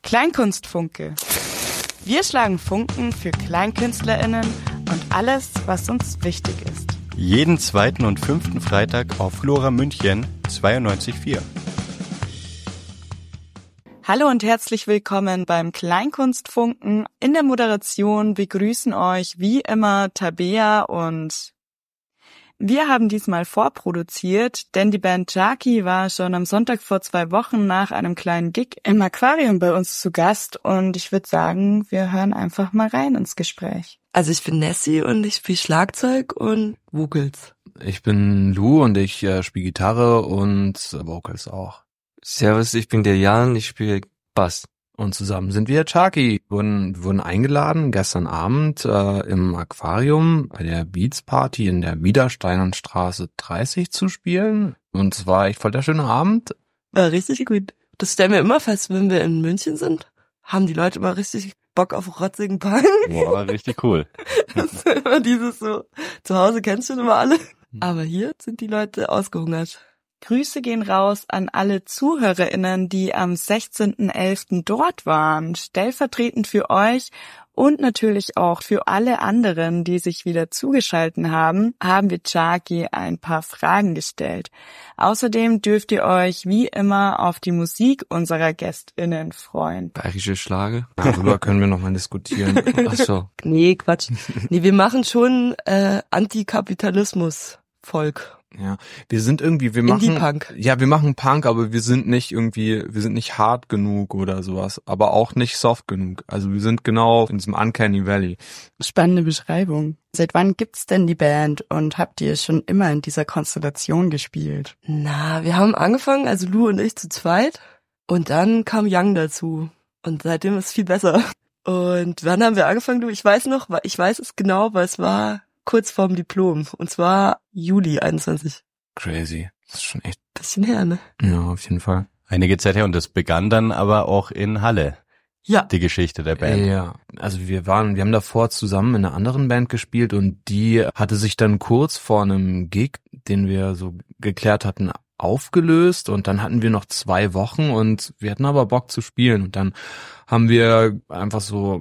Kleinkunstfunke. Wir schlagen Funken für KleinkünstlerInnen und alles, was uns wichtig ist. Jeden 2. und 5. Freitag auf Flora München 92.4. Hallo und herzlich willkommen beim Kleinkunstfunken. In der Moderation begrüßen euch wie immer Tabea und wir haben diesmal vorproduziert, denn die Band Jaki war schon am Sonntag vor 2 Wochen nach einem kleinen Gig im Aquarium bei uns zu Gast und ich würde sagen, wir hören einfach mal rein ins Gespräch. Also ich bin Nessie und ich spiele Schlagzeug und Vocals. Ich bin Lou und ich spiele Gitarre und Vocals auch. Servus, ich bin der Jan, ich spiele Bass. Und zusammen sind wir Jaki. Wir wurden eingeladen gestern Abend im Aquarium bei der Beats Party in der Widersteinernstraße 30 zu spielen. Und es war echt voll der schöne Abend. War richtig gut. Das stellen wir immer fest, wenn wir in München sind. Haben die Leute immer richtig Bock auf rotzigen Punk. Boah, richtig cool. Das ist immer dieses so, zu Hause kennst du schon immer alle. Aber hier sind die Leute ausgehungert. Grüße gehen raus an alle ZuhörerInnen, die am 16.11. dort waren. Stellvertretend für euch und natürlich auch für alle anderen, die sich wieder zugeschalten haben, haben wir Jaki ein paar Fragen gestellt. Außerdem dürft ihr euch wie immer auf die Musik unserer GästInnen freuen. Bayerische Schlager. Darüber können wir nochmal diskutieren. Ach so. Nee, Quatsch. Nee, wir machen schon Antikapitalismus-Volk. Ja, wir sind irgendwie, wir machen Indie-Punk. Ja, wir machen Punk, aber wir sind nicht hart genug oder sowas, aber auch nicht soft genug. Also wir sind genau in diesem Uncanny Valley. Spannende Beschreibung. Seit wann gibt's denn die Band und habt ihr schon immer in dieser Konstellation gespielt? Na, wir haben angefangen, also Lou und ich zu zweit und dann kam Young dazu und seitdem ist es viel besser. Und wann haben wir angefangen, Lou? Ich weiß es genau, weil es war kurz vorm Diplom. Und zwar Juli 21. Crazy. Das ist schon echt bisschen her, ne? Ja, auf jeden Fall. Einige Zeit her und das begann dann aber auch in Halle. Ja. Die Geschichte der Band. Ja, also wir haben davor zusammen in einer anderen Band gespielt und die hatte sich dann kurz vor einem Gig, den wir so geklärt hatten, aufgelöst und dann hatten wir noch 2 Wochen und wir hatten aber Bock zu spielen und dann haben wir einfach so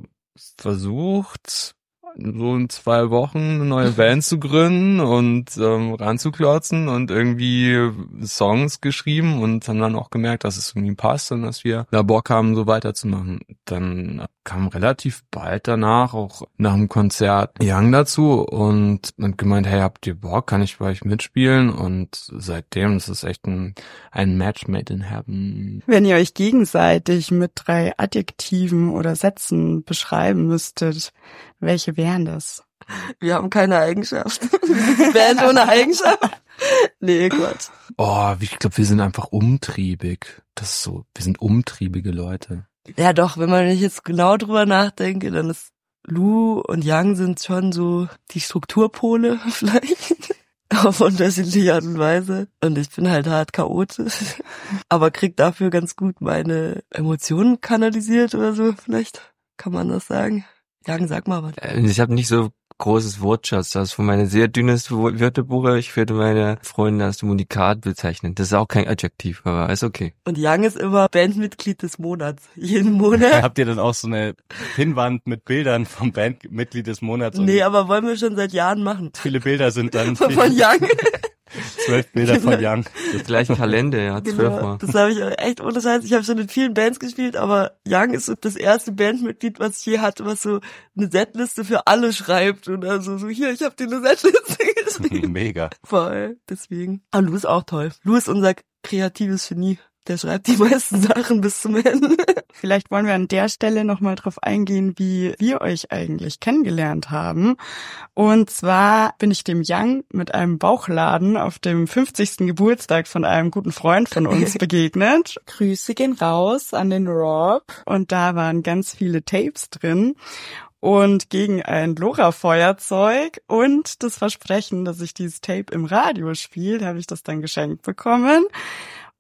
versucht, so in 2 Wochen eine neue Band zu gründen und ranzuklotzen und irgendwie Songs geschrieben und haben dann auch gemerkt, dass es irgendwie passt und dass wir da Bock haben, so weiterzumachen. Dann kam relativ bald danach, auch nach dem Konzert, Young dazu und hat gemeint, hey, habt ihr Bock, kann ich bei euch mitspielen? Und seitdem, das ist echt ein Match made in heaven. Wenn ihr euch gegenseitig mit 3 Adjektiven oder Sätzen beschreiben müsstet, welche wären das? Wir haben keine Eigenschaft. Die Band ohne Eigenschaft. Nee, Gott. Oh, ich glaube, wir sind einfach umtriebig. Das ist so, wir sind umtriebige Leute. Ja doch, wenn man jetzt genau drüber nachdenke, dann ist Lou und Young sind schon so die Strukturpole vielleicht. Auf unterschiedliche Art und Weise. Und ich bin halt hart chaotisch. Aber krieg dafür ganz gut meine Emotionen kanalisiert oder so vielleicht. Kann man das sagen? Young, sag mal was. Ich habe nicht so großes Wortschatz. Das ist von meinem sehr dünnes Wörterbuch. Ich würde meine Freunde als Unikat bezeichnen. Das ist auch kein Adjektiv, aber ist okay. Und Young ist immer Bandmitglied des Monats. Jeden Monat. Habt ihr dann auch so eine Pinnwand mit Bildern vom Bandmitglied des Monats? Nee, aber wollen wir schon seit Jahren machen. Viele Bilder sind dann Von Young. 12 Bilder von Young. Das gleiche Kalender, ja, 12 Mal. Das habe ich echt ohne Scheiß. Ich habe schon in vielen Bands gespielt, aber Young ist so das erste Bandmitglied, was ich je hatte, was so eine Setliste für alle schreibt oder so hier, ich habe dir eine Setliste geschrieben. Mega. Voll, deswegen. Aber Lou ist auch toll. Lou ist unser kreatives Genie. Der schreibt die meisten Sachen bis zum Ende. Vielleicht wollen wir an der Stelle nochmal drauf eingehen, wie wir euch eigentlich kennengelernt haben. Und zwar bin ich dem Young mit einem Bauchladen auf dem 50. Geburtstag von einem guten Freund von uns begegnet. Grüße gehen raus an den Rob. Und da waren ganz viele Tapes drin. Und gegen ein LoRa-Feuerzeug und das Versprechen, dass ich dieses Tape im Radio spiele, habe ich das dann geschenkt bekommen.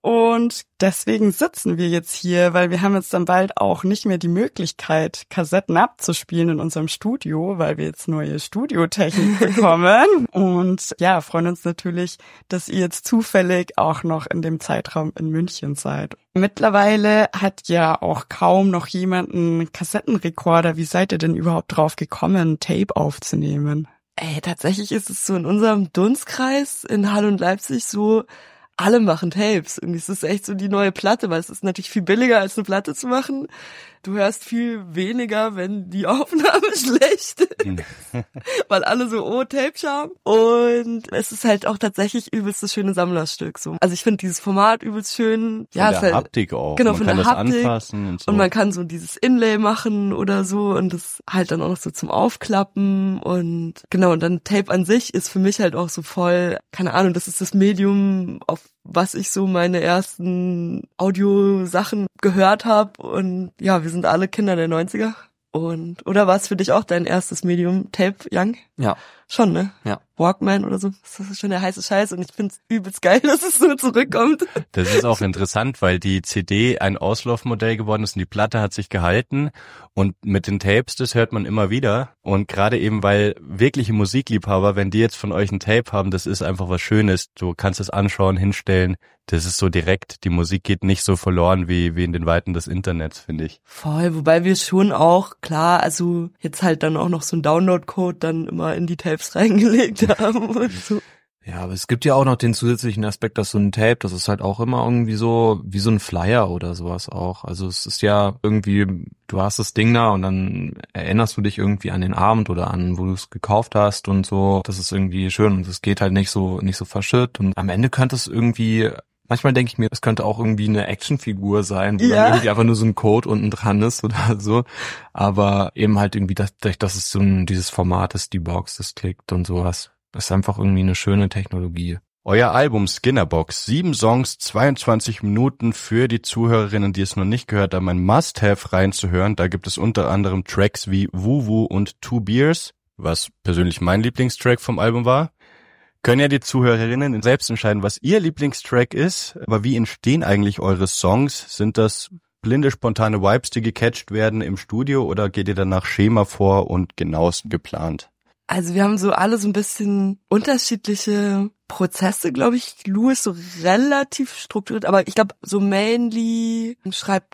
Und deswegen sitzen wir jetzt hier, weil wir haben jetzt dann bald auch nicht mehr die Möglichkeit, Kassetten abzuspielen in unserem Studio, weil wir jetzt neue Studiotechnik bekommen. Und ja, freuen uns natürlich, dass ihr jetzt zufällig auch noch in dem Zeitraum in München seid. Mittlerweile hat ja auch kaum noch jemand einen Kassettenrekorder. Wie seid ihr denn überhaupt drauf gekommen, Tape aufzunehmen? Tatsächlich ist es so in unserem Dunstkreis in Halle und Leipzig so, alle machen Tapes. Irgendwie ist es echt so die neue Platte, weil es ist natürlich viel billiger, als eine Platte zu machen. Du hörst viel weniger, wenn die Aufnahme schlecht ist, weil alle so, Tape-Charme. Und es ist halt auch tatsächlich übelst das schöne Sammlerstück. So. Also ich finde dieses Format übelst schön. Ja, von der halt, Haptik auch. Genau, man von kann der das Haptik. Anfassen und so. Und man kann so dieses Inlay machen oder so und das halt dann auch noch so zum Aufklappen und genau, und dann Tape an sich ist für mich halt auch so voll, keine Ahnung, das ist das Medium, auf was ich so meine ersten Audiosachen gehört habe und ja, wir sind alle Kinder der 90er. Und oder war es für dich auch dein erstes Medium, Tape, Young? Ja. Schon, ne? Ja. Walkman oder so. Das ist schon der heiße Scheiß und ich find's übelst geil, dass es so zurückkommt. Das ist auch interessant, weil die CD ein Auslaufmodell geworden ist und die Platte hat sich gehalten und mit den Tapes, das hört man immer wieder und gerade eben, weil wirkliche Musikliebhaber, wenn die jetzt von euch ein Tape haben, das ist einfach was Schönes, du kannst es anschauen, hinstellen, das ist so direkt, die Musik geht nicht so verloren wie in den Weiten des Internets, finde ich. Voll, wobei wir schon auch, klar, also jetzt halt dann auch noch so einen Download-Code dann immer in die Tapes reingelegt haben und so. Ja, aber es gibt ja auch noch den zusätzlichen Aspekt, dass so ein Tape, das ist halt auch immer irgendwie so wie so ein Flyer oder sowas auch. Also es ist ja irgendwie, du hast das Ding da und dann erinnerst du dich irgendwie an den Abend oder an, wo du es gekauft hast und so. Das ist irgendwie schön und es geht halt nicht so verschütt und am Ende könnte es irgendwie, manchmal denke ich mir, es könnte auch irgendwie eine Actionfigur sein, wo dann irgendwie einfach nur so ein Code unten dran ist oder so. Aber eben halt irgendwie, dass es so dieses Format ist, die Box, das klickt und sowas. Das ist einfach irgendwie eine schöne Technologie. Euer Album Skinnerbox, 7 Songs, 22 Minuten für die Zuhörerinnen, die es noch nicht gehört haben, ein Must-Have reinzuhören. Da gibt es unter anderem Tracks wie Wuwu und Two Beers, was persönlich mein Lieblingstrack vom Album war. Können ja die Zuhörerinnen selbst entscheiden, was ihr Lieblingstrack ist. Aber wie entstehen eigentlich eure Songs? Sind das blinde, spontane Vibes, die gecatcht werden im Studio oder geht ihr dann nach Schema vor und genauestens geplant? Also wir haben so alle so ein bisschen unterschiedliche Prozesse, glaube ich. Lou ist so relativ strukturiert, aber ich glaube so mainly schreibt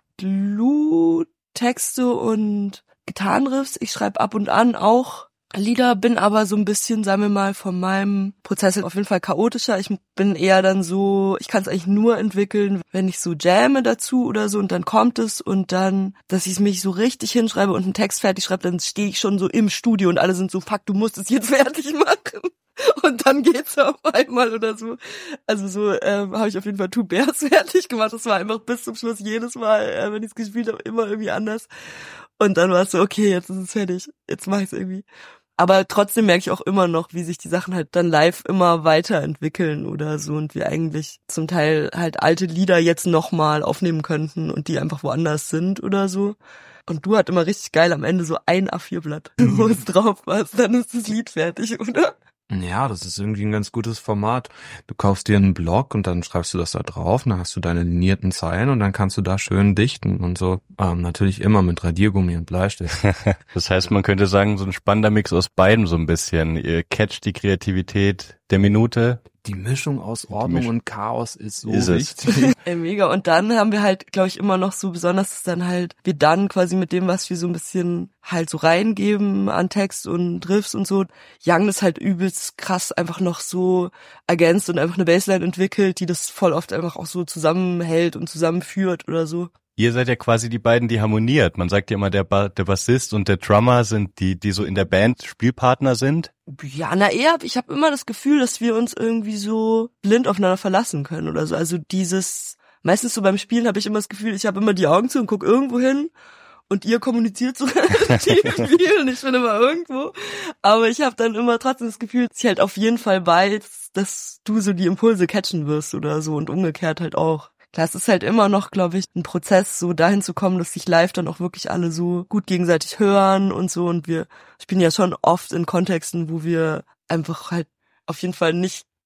Lou Texte und Gitarrenriffs. Ich schreibe ab und an auch Lieder, bin aber so ein bisschen, sagen wir mal, von meinem Prozess auf jeden Fall chaotischer. Ich bin eher dann so, ich kann es eigentlich nur entwickeln, wenn ich so jamme dazu oder so und dann kommt es und dann, dass ich mich so richtig hinschreibe und einen Text fertig schreibe, dann stehe ich schon so im Studio und alle sind so, fuck, du musst es jetzt fertig machen. Und dann geht's auf einmal oder so. Also so habe ich auf jeden Fall Two Bears fertig gemacht. Das war einfach bis zum Schluss jedes Mal, wenn ich es gespielt habe, immer irgendwie anders. Und dann war es so, okay, jetzt ist es fertig. Jetzt mache ich es irgendwie. Aber trotzdem merke ich auch immer noch, wie sich die Sachen halt dann live immer weiterentwickeln oder so und wir eigentlich zum Teil halt alte Lieder jetzt nochmal aufnehmen könnten und die einfach woanders sind oder so. Und du hast immer richtig geil am Ende so ein A4-Blatt, wo es drauf war, dann ist das Lied fertig, oder? Ja, das ist irgendwie ein ganz gutes Format. Du kaufst dir einen Block und dann schreibst du das da drauf, dann hast du deine linierten Zeilen und dann kannst du da schön dichten und so. Natürlich immer mit Radiergummi und Bleistift. Das heißt, man könnte sagen, so ein spannender Mix aus beidem so ein bisschen. Ihr catcht die Kreativität der Minute. Die Mischung aus Ordnung und Chaos ist so ist wichtig. Ey, mega. Und dann haben wir halt, glaube ich, immer noch so besonders, dass dann halt wir dann quasi mit dem, was wir so ein bisschen halt so reingeben an Text und Riffs und so, Young ist halt übelst krass einfach noch so ergänzt und einfach eine Bassline entwickelt, die das voll oft einfach auch so zusammenhält und zusammenführt oder so. Ihr seid ja quasi die beiden, die harmoniert. Man sagt ja immer, der Bassist und der Drummer sind die so in der Band Spielpartner sind. Ja, na eher, ich habe immer das Gefühl, dass wir uns irgendwie so blind aufeinander verlassen können oder so. Also meistens so beim Spielen habe ich immer das Gefühl, ich habe immer die Augen zu und guck irgendwo hin und ihr kommuniziert so relativ viel und ich bin immer irgendwo. Aber ich habe dann immer trotzdem das Gefühl, dass ich halt auf jeden Fall weiß, dass du so die Impulse catchen wirst oder so und umgekehrt halt auch. Klar, es ist halt immer noch, glaube ich, ein Prozess, so dahin zu kommen, dass sich live dann auch wirklich alle so gut gegenseitig hören und so. Und wir spielen ja schon oft in Kontexten, wo wir einfach halt auf jeden Fall nicht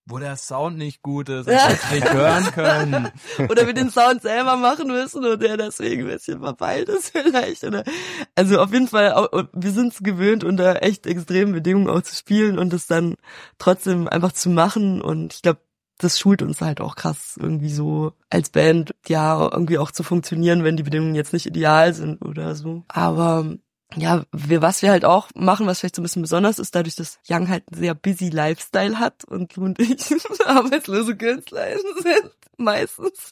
wo der Sound nicht gut ist, dass wir es nicht hören können. Oder wir den Sound selber machen müssen und der deswegen ein bisschen verpeilt ist vielleicht. Oder also auf jeden Fall, wir sind es gewöhnt, unter echt extremen Bedingungen auch zu spielen und es dann trotzdem einfach zu machen. Und ich glaube, das schult uns halt auch krass, irgendwie so als Band, ja, irgendwie auch zu funktionieren, wenn die Bedingungen jetzt nicht ideal sind oder so. Aber ja, was wir halt auch machen, was vielleicht so ein bisschen besonders ist, dadurch, dass Young halt einen sehr busy Lifestyle hat und du und ich arbeitslose KünstlerInnen sind, meistens.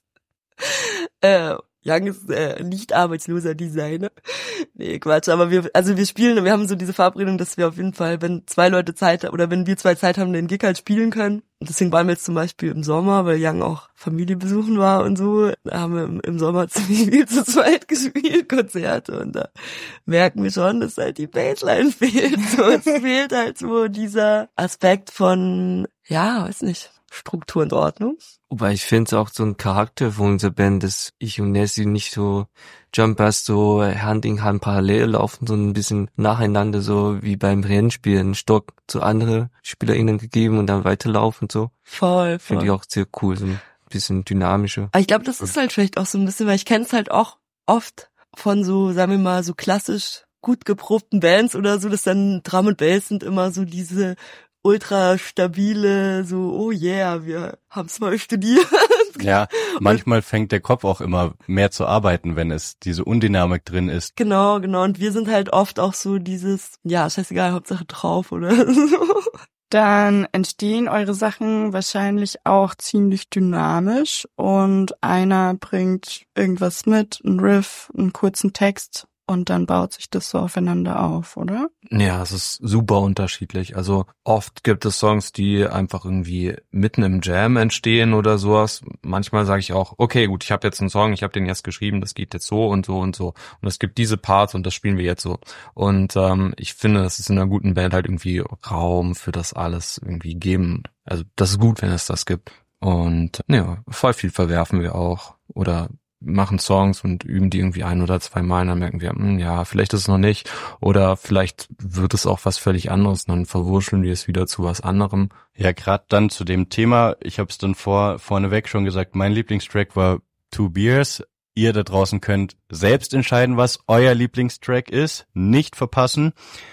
Young ist nicht arbeitsloser Designer. Nee, Quatsch, aber wir spielen, wir haben so diese Verabredung, dass wir auf jeden Fall, wenn zwei Leute Zeit oder wenn wir zwei Zeit haben, den Gig halt spielen können. Und deswegen waren wir jetzt zum Beispiel im Sommer, weil Young auch Familie besuchen war und so, da haben wir im Sommer ziemlich viel zu zweit gespielt, Konzerte, und da merken wir schon, dass halt die Bassline fehlt. So, es fehlt halt so dieser Aspekt von, ja, weiß nicht, Struktur und Ordnung. Wobei ich finde es auch so ein Charakter von unserer Band, dass ich und Nessie nicht so Jumpers so Hand in Hand parallel laufen, sondern ein bisschen nacheinander, so wie beim Rennspiel, einen Stock zu anderen SpielerInnen gegeben und dann weiterlaufen, so. Voll. Finde ich auch sehr cool, so ein bisschen dynamischer. Aber ich glaube, das ist halt vielleicht auch so ein bisschen, weil ich kenne es halt auch oft von so, sagen wir mal, so klassisch gut geprobten Bands oder so, dass dann Drum und Bass sind immer so diese ultra stabile, so, oh yeah, wir haben's mal studiert. Ja, manchmal fängt der Kopf auch immer mehr zu arbeiten, wenn es diese Undynamik drin ist. Genau. Und wir sind halt oft auch so dieses, ja, scheißegal, Hauptsache drauf oder so. Dann entstehen eure Sachen wahrscheinlich auch ziemlich dynamisch und einer bringt irgendwas mit, einen Riff, einen kurzen Text. Und dann baut sich das so aufeinander auf, oder? Ja, es ist super unterschiedlich. Also oft gibt es Songs, die einfach irgendwie mitten im Jam entstehen oder sowas. Manchmal sage ich auch, okay, gut, ich habe jetzt einen Song, ich habe den jetzt geschrieben, das geht jetzt so und so und so. Und es gibt diese Parts und das spielen wir jetzt so. Und ich finde, es ist in einer guten Band halt irgendwie Raum für das alles irgendwie geben. Also das ist gut, wenn es das gibt. Und ja, voll viel verwerfen wir auch. Oder machen Songs und üben die irgendwie ein oder zwei Mal, und dann merken wir, ja, vielleicht ist es noch nicht, oder vielleicht wird es auch was völlig anderes, und dann verwurscheln wir es wieder zu was anderem. Ja, gerade dann zu dem Thema, ich habe es dann vorneweg schon gesagt, mein Lieblingstrack war Two Beers. Ihr da draußen könnt selbst entscheiden, was euer Lieblingstrack ist, nicht verpassen.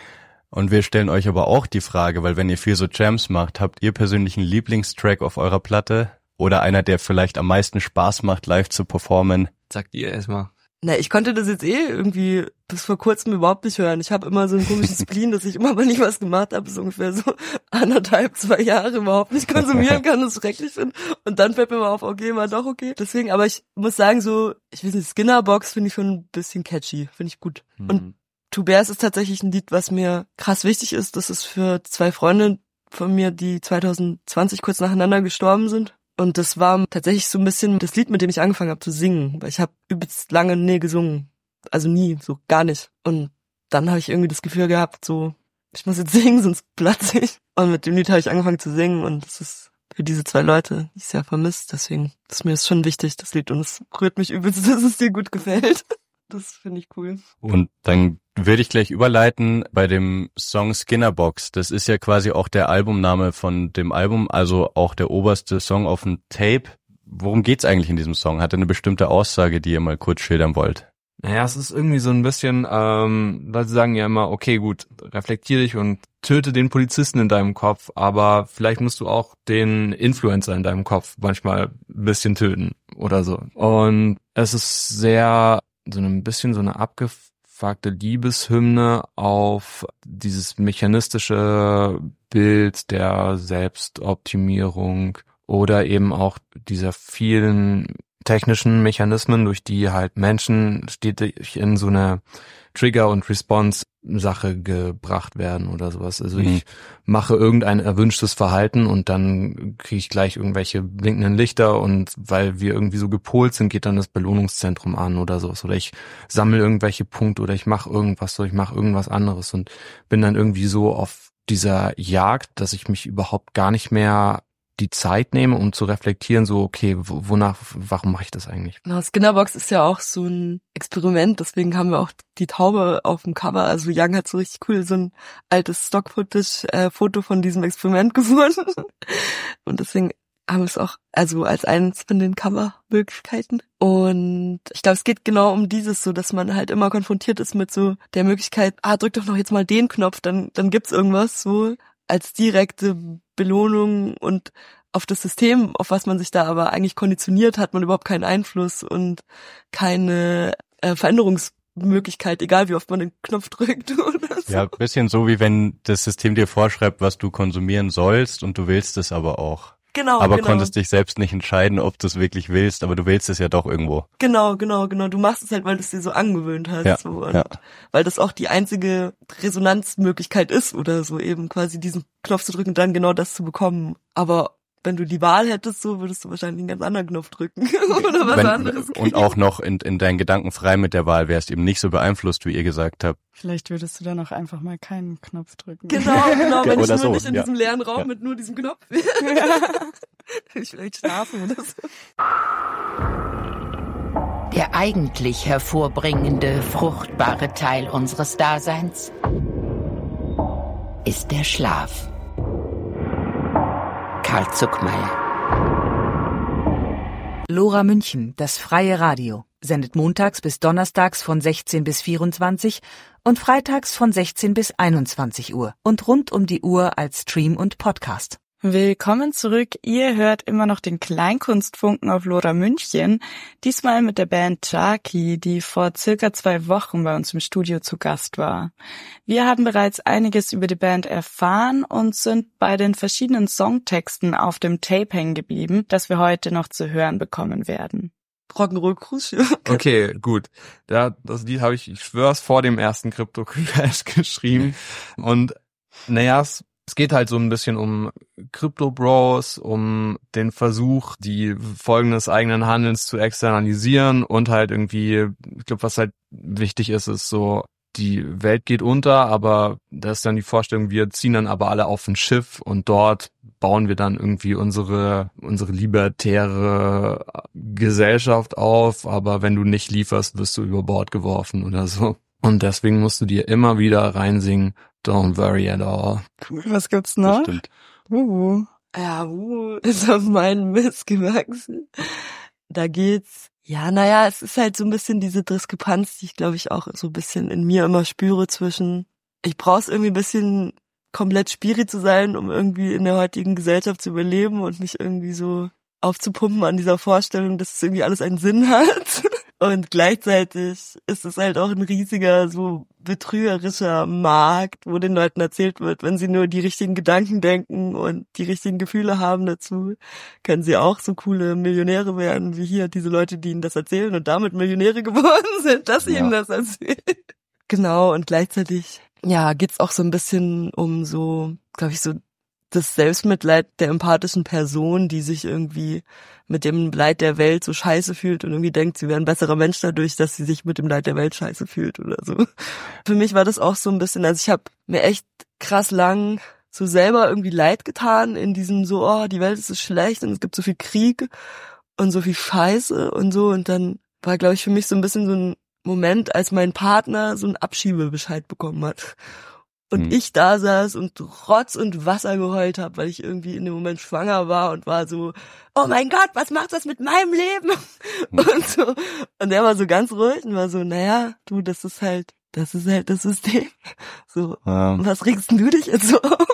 Und wir stellen euch aber auch die Frage, weil wenn ihr viel so Jams macht, habt ihr persönlich einen Lieblingstrack auf eurer Platte? Oder einer, der vielleicht am meisten Spaß macht, live zu performen? Sagt ihr erstmal. Na, ich konnte das jetzt irgendwie bis vor kurzem überhaupt nicht hören. Ich habe immer so einen komischen Spleen, dass ich immer, wenn ich was gemacht habe, so ungefähr so 1,5, 2 Jahre überhaupt nicht konsumieren kann, das schrecklich finde. Und dann fällt mir mal auf, okay, war doch okay. Deswegen, aber ich muss sagen, so, ich weiß nicht, Skinnerbox finde ich schon ein bisschen catchy, finde ich gut. Und Two Bears ist tatsächlich ein Lied, was mir krass wichtig ist. Das ist für 2 Freunde von mir, die 2020 kurz nacheinander gestorben sind. Und das war tatsächlich so ein bisschen das Lied, mit dem ich angefangen habe zu singen. Weil ich habe übelst lange nie gesungen. Also nie, so gar nicht. Und dann habe ich irgendwie das Gefühl gehabt, so, ich muss jetzt singen, sonst platze ich. Und mit dem Lied habe ich angefangen zu singen. Und das ist für diese 2 Leute, die ich sehr vermisst. Deswegen ist mir das schon wichtig, das Lied. Und es rührt mich übelst, dass es dir gut gefällt. Das finde ich cool. Und dann würde ich gleich überleiten bei dem Song Skinnerbox. Das ist ja quasi auch der Albumname von dem Album, also auch der oberste Song auf dem Tape. Worum geht's eigentlich in diesem Song? Hat er eine bestimmte Aussage, die ihr mal kurz schildern wollt? Naja, es ist irgendwie so ein bisschen, Leute sagen ja immer, okay, gut, reflektier dich und töte den Polizisten in deinem Kopf, aber vielleicht musst du auch den Influencer in deinem Kopf manchmal ein bisschen töten oder so. Und es ist sehr so ein bisschen so eine abgefuckte Liebeshymne auf dieses mechanistische Bild der Selbstoptimierung oder eben auch dieser vielen technischen Mechanismen, durch die halt Menschen stetig in so eine Trigger- und Response-Sache gebracht werden oder sowas. Also ich mache irgendein erwünschtes Verhalten und dann kriege ich gleich irgendwelche blinkenden Lichter, und weil wir irgendwie so gepolt sind, geht dann das Belohnungszentrum an oder sowas. Oder ich sammle irgendwelche Punkte oder ich mache irgendwas oder ich mache irgendwas anderes und bin dann irgendwie so auf dieser Jagd, dass ich mich überhaupt gar nicht mehr die Zeit nehme, um zu reflektieren, so, okay, warum mache ich das eigentlich? Na, Skinnerbox ist ja auch so ein Experiment, deswegen haben wir auch die Taube auf dem Cover. Also Young hat so richtig cool so ein altes Stock-Footage-Foto von diesem Experiment gefunden. Und deswegen haben wir es auch also als eines von den Cover-Möglichkeiten. Und ich glaube, es geht genau um dieses, so dass man halt immer konfrontiert ist mit so der Möglichkeit, drück doch noch jetzt mal den Knopf, dann gibt's irgendwas so als direkte Belohnung, und auf das System, auf was man sich da aber eigentlich konditioniert, hat man überhaupt keinen Einfluss und keine Veränderungsmöglichkeit, egal wie oft man den Knopf drückt oder so. Ja, bisschen so, wie wenn das System dir vorschreibt, was du konsumieren sollst, und du willst es aber auch. Genau, aber genau. Konntest dich selbst nicht entscheiden, ob du es wirklich willst, aber du willst es ja doch irgendwo. Genau. Du machst es halt, weil du es dir so angewöhnt hast. Ja, so. Und ja. Weil das auch die einzige Resonanzmöglichkeit ist oder so, eben quasi diesen Knopf zu drücken und dann genau das zu bekommen. Aber wenn du die Wahl hättest, so würdest du wahrscheinlich einen ganz anderen Knopf drücken oder was anderes kriegen. Und auch noch in deinen Gedanken frei mit der Wahl, wärst eben nicht so beeinflusst, wie ihr gesagt habt. Vielleicht würdest du dann auch einfach mal keinen Knopf drücken. Genau, wenn ich nur so, nicht in diesem leeren Raum mit nur diesem Knopf wäre. Ich vielleicht schlafen oder so. Der eigentlich hervorbringende, fruchtbare Teil unseres Daseins ist der Schlaf. Karl Zuckmayer. Lora München, das freie Radio, sendet montags bis donnerstags von 16 bis 24 und freitags von 16 bis 21 Uhr und rund um die Uhr als Stream und Podcast. Willkommen zurück. Ihr hört immer noch den Kleinkunstfunken auf Lora München. Diesmal mit der Band Chaki, die vor circa 2 Wochen bei uns im Studio zu Gast war. Wir haben bereits einiges über die Band erfahren und sind bei den verschiedenen Songtexten auf dem Tape hängen geblieben, das wir heute noch zu hören bekommen werden. Rock'n'Roll Cruise. Okay, gut. Das Lied habe ich schwör's, vor dem ersten Crypto Crash geschrieben. Und naja, es geht halt so ein bisschen um Crypto Bros, um den Versuch, die Folgen des eigenen Handelns zu externalisieren und halt irgendwie, ich glaube, was halt wichtig ist, ist so, die Welt geht unter, aber da ist dann die Vorstellung, wir ziehen dann aber alle auf ein Schiff und dort bauen wir dann irgendwie unsere libertäre Gesellschaft auf, aber wenn du nicht lieferst, wirst du über Bord geworfen oder so. Und deswegen musst du dir immer wieder reinsingen, don't worry at all. Cool, was gibt's noch? Bestimmt. Ja, ist auf meinen Mist gewachsen. Da geht's. Ja, naja, es ist halt so ein bisschen diese Diskrepanz, die ich glaube ich auch so ein bisschen in mir immer spüre zwischen, ich brauch's irgendwie ein bisschen komplett spiri zu sein, um irgendwie in der heutigen Gesellschaft zu überleben und mich irgendwie so aufzupumpen an dieser Vorstellung, dass es irgendwie alles einen Sinn hat. Und gleichzeitig ist es halt auch ein riesiger, so betrügerischer Markt, wo den Leuten erzählt wird, wenn sie nur die richtigen Gedanken denken und die richtigen Gefühle haben dazu, können sie auch so coole Millionäre werden, wie hier diese Leute, die ihnen das erzählen und damit Millionäre geworden sind, dass sie ihnen das erzählen. Genau, und gleichzeitig, ja, geht's auch so ein bisschen um so, glaube ich, so das Selbstmitleid der empathischen Person, die sich irgendwie mit dem Leid der Welt so scheiße fühlt und irgendwie denkt, sie wäre ein besserer Mensch dadurch, dass sie sich mit dem Leid der Welt scheiße fühlt oder so. Für mich war das auch so ein bisschen, also ich habe mir echt krass lang so selber irgendwie leid getan in diesem so, oh, die Welt ist so schlecht und es gibt so viel Krieg und so viel Scheiße und so, und dann war, glaube ich, für mich so ein bisschen so ein Moment, als mein Partner so einen Abschiebebescheid bekommen hat. Und ich da saß und Rotz und Wasser geheult habe, weil ich irgendwie in dem Moment schwanger war und war so, oh mein Gott, was macht das mit meinem Leben? Und so. Und er war so ganz ruhig und war so, naja, du, das ist halt das System. So, was regst denn du dich jetzt so auf?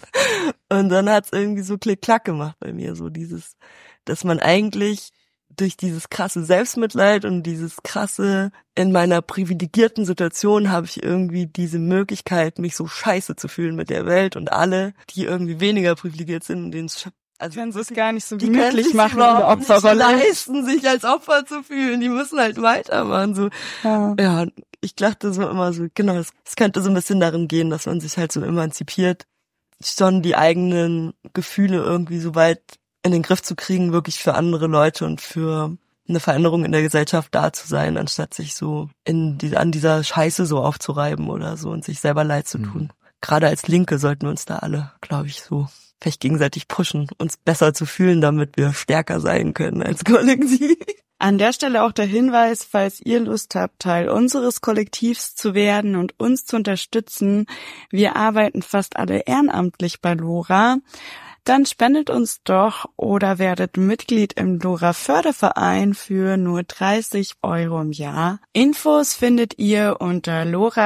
Und dann hat's irgendwie so Klick-Klack gemacht bei mir, so dieses, dass man eigentlich durch dieses krasse Selbstmitleid und dieses krasse, in meiner privilegierten Situation habe ich irgendwie diese Möglichkeit, mich so scheiße zu fühlen mit der Welt, und alle, die irgendwie weniger privilegiert sind, denen also können sie es gar nicht so die gemütlich machen in in der Opferrolle. leisten, sich als Opfer zu fühlen. Die müssen halt weitermachen. So. Ja, ich dachte so immer so, genau, es könnte so ein bisschen darin gehen, dass man sich halt so emanzipiert, schon die eigenen Gefühle irgendwie so weit in den Griff zu kriegen, wirklich für andere Leute und für eine Veränderung in der Gesellschaft da zu sein, anstatt sich so an dieser Scheiße so aufzureiben oder so und sich selber leid zu tun. Gerade als Linke sollten wir uns da alle, glaube ich, so vielleicht gegenseitig pushen, uns besser zu fühlen, damit wir stärker sein können als Kollektiv. An der Stelle auch der Hinweis, falls ihr Lust habt, Teil unseres Kollektivs zu werden und uns zu unterstützen. Wir arbeiten fast alle ehrenamtlich bei LoRa. Dann spendet uns doch oder werdet Mitglied im LoRa Förderverein für nur 30 € im Jahr. Infos findet ihr unter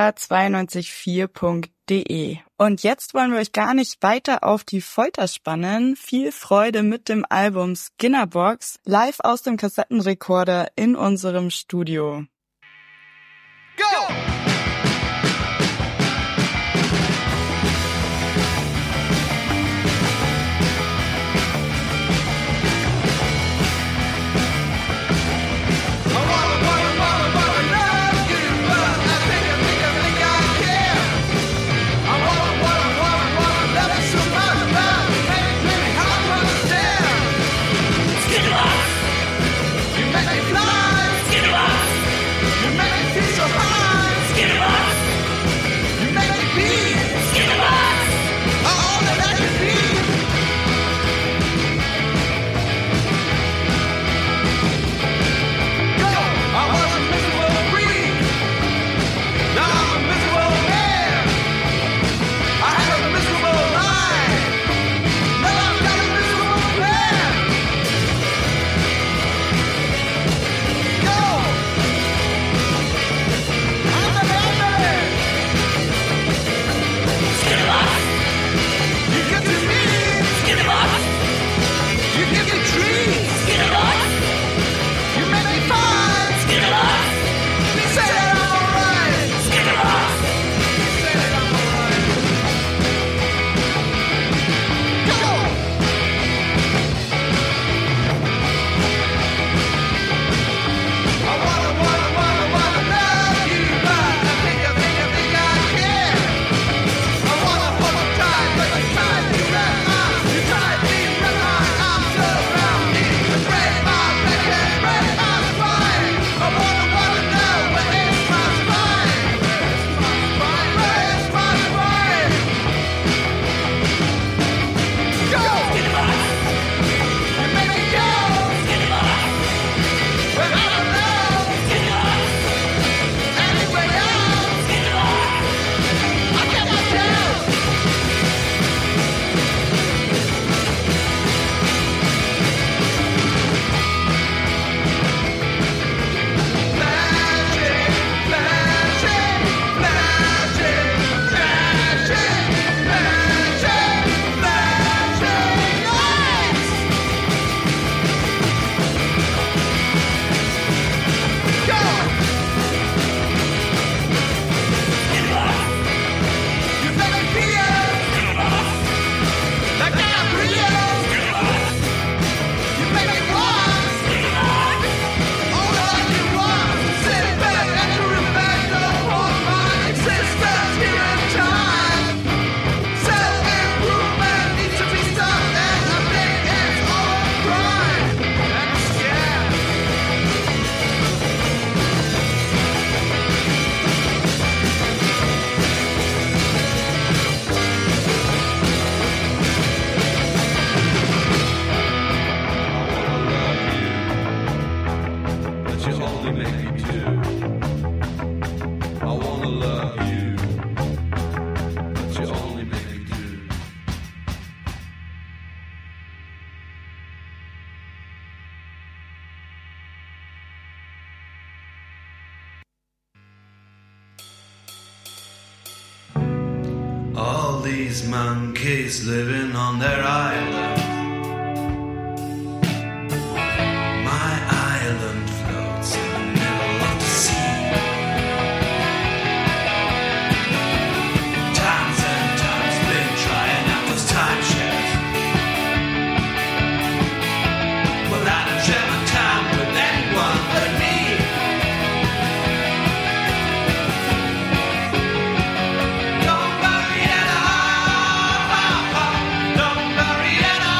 lora924.de. Und jetzt wollen wir euch gar nicht weiter auf die Folter spannen. Viel Freude mit dem Album Skinnerbox live aus dem Kassettenrekorder in unserem Studio. Go! All these monkeys living on their island. My island floats in the middle of the sea. Times and times been trying out those timeshares. Well, I don't share my time with anyone but me. Don't bury it all. Don't bury it all.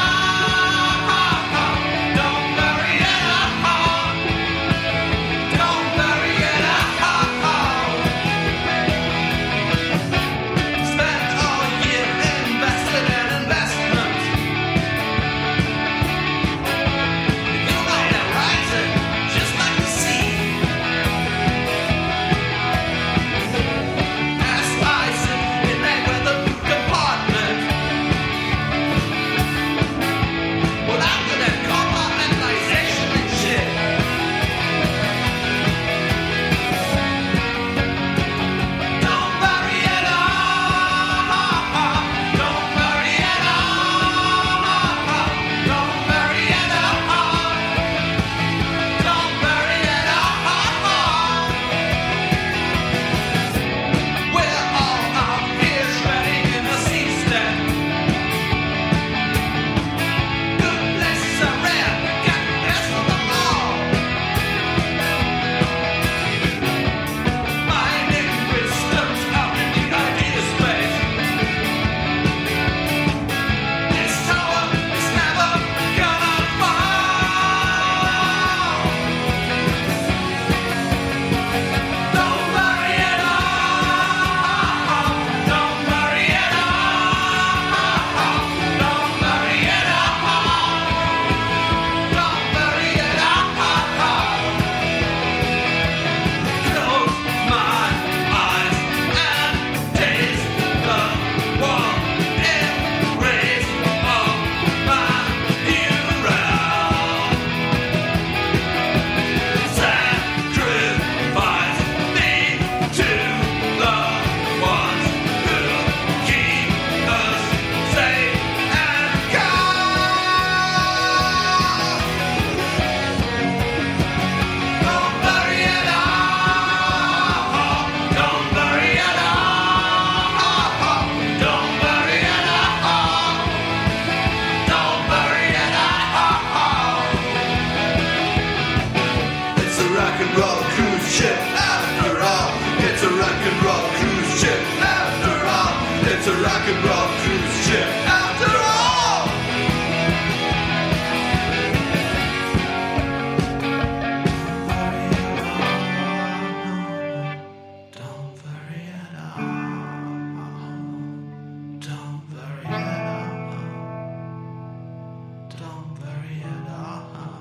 rock and roll cruise ship after all. It's a rock and roll cruise ship after all. Don't worry at all. Don't worry at all. Don't worry at all.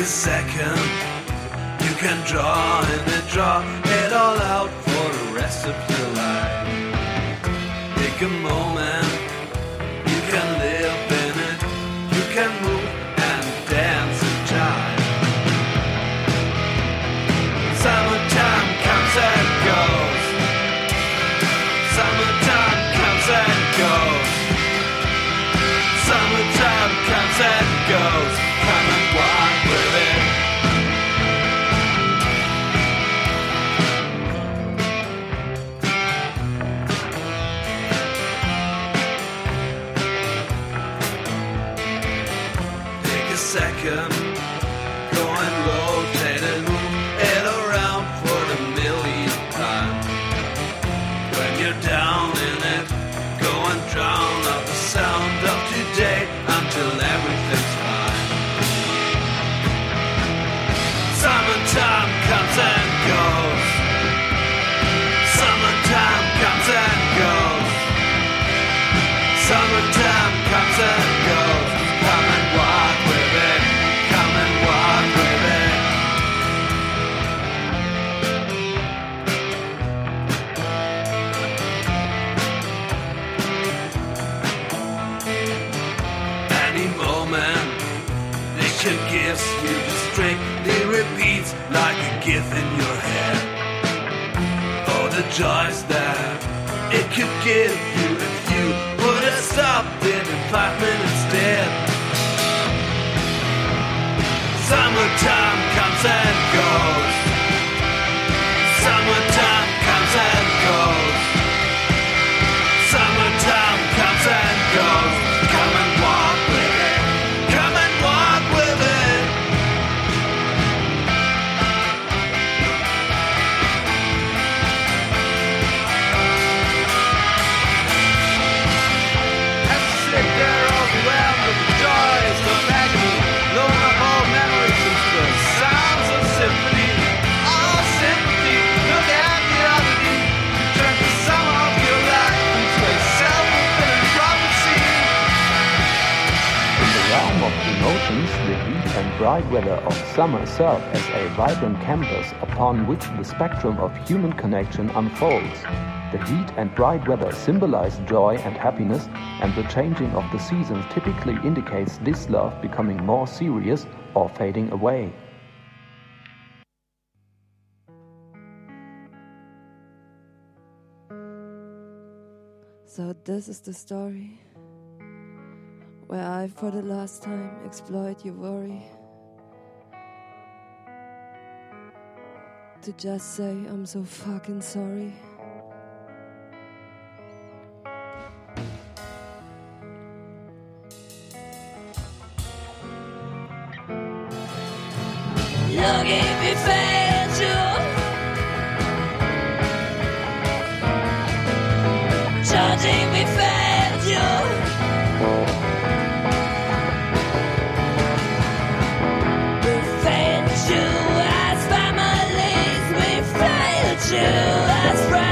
a second, you can draw it all out for the rest of your life. Take a moment, you can live in it, you can move and dance and jive. Summertime comes and goes. Summertime comes and goes. Summertime comes and goes. Come and walk with it. Take a second, go and rotate and move it around for the millionth time. When you're down in it, go and drown out the sound of today until everything's fine. Summertime comes and goes. Summertime comes and goes. Summertime comes and goes. Come and walk with it. Come and walk with it. Any moment, nature gives you the strength. It repeats like a gift in your head. Oh, the joys that it could give you if you would have stopped it in 5 minutes dead. Summertime comes and goes. Summertime comes and goes. Summertime comes and goes. Come and walk with it. Come and walk with it. As I sit there overwhelmed with the joys of agony, blowing up all memories into the sounds of symphony. All sympathy, look at the oddity. Turn the summer of your life into a self-fulfilling prophecy. In the realm of emotions, the heat and bright weather of summer serve as a vibrant canvas upon which the spectrum of human connection unfolds. The heat and bright weather symbolize joy and happiness, and the changing of the seasons typically indicates this love becoming more serious or fading away. So this is the story where I for the last time exploit your worry to just say I'm so fucking sorry. Look if it failed you. Judging me failed you. We failed you as families. We failed you as friends.